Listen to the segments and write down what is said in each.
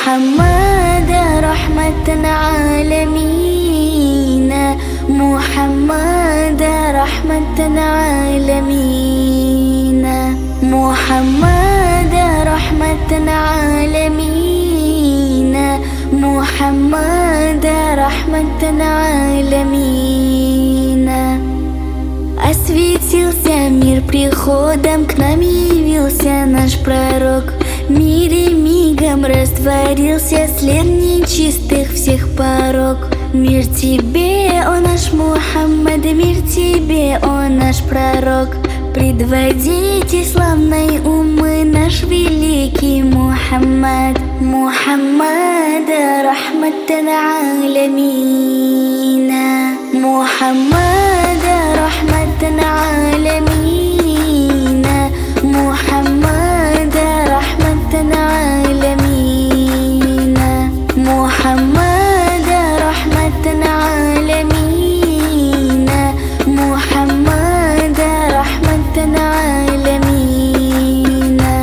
محمد رحمة عالمين، محمد رحمة عالمين، محمد رحمة عالمين، محمد رحمة عالمين. Осветился мир приходом, к нам явился наш пророк. В мире мигом растворился след нечистых всех порок. Мир тебе, о наш Мухаммад, мир тебе, о наш пророк. Предводитель славной уммы, наш великий Мухаммад. Мухаммад рахматтан аламина, Мухаммад рахматтан аламина, Мухаммад рахматтан аламина, Мухаммад рахматтан аламина, Мухаммад рахматтан аламина.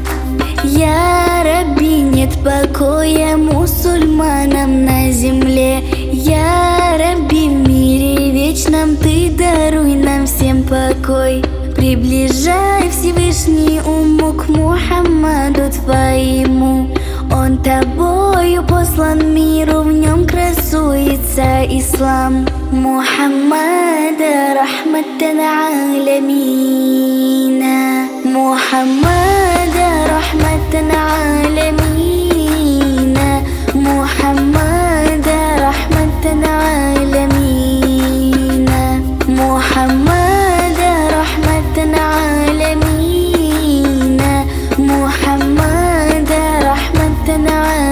Я Рабби, нет покоя мусульманам на земле. Я Рабби, в мире вечном ты даруй нам всем покой. Приближай Всевышний умму к Мухаммаду твоему. Он тобою послан миру, в нем красуется ислам. Мухаммад рахматтан аламина, Мухаммад рахматтан аламина, Мухаммад рахматтан аламина, Мухаммад рахматтан аламина, Мухаммад рахматтан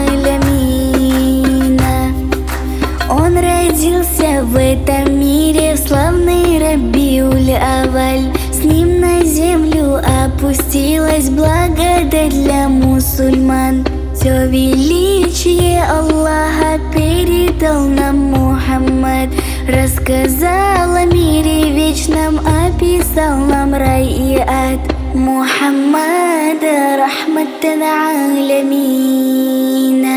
аламина. Он родился в этом мире, в славный Рабиуль-Авваль. С ним на землю опустилась благодать для мусульман. Все величие Аллаха передал нам Мухаммад. Рассказал о мире вечном, описал нам рай и ад. Мухаммад рахматтан аламина.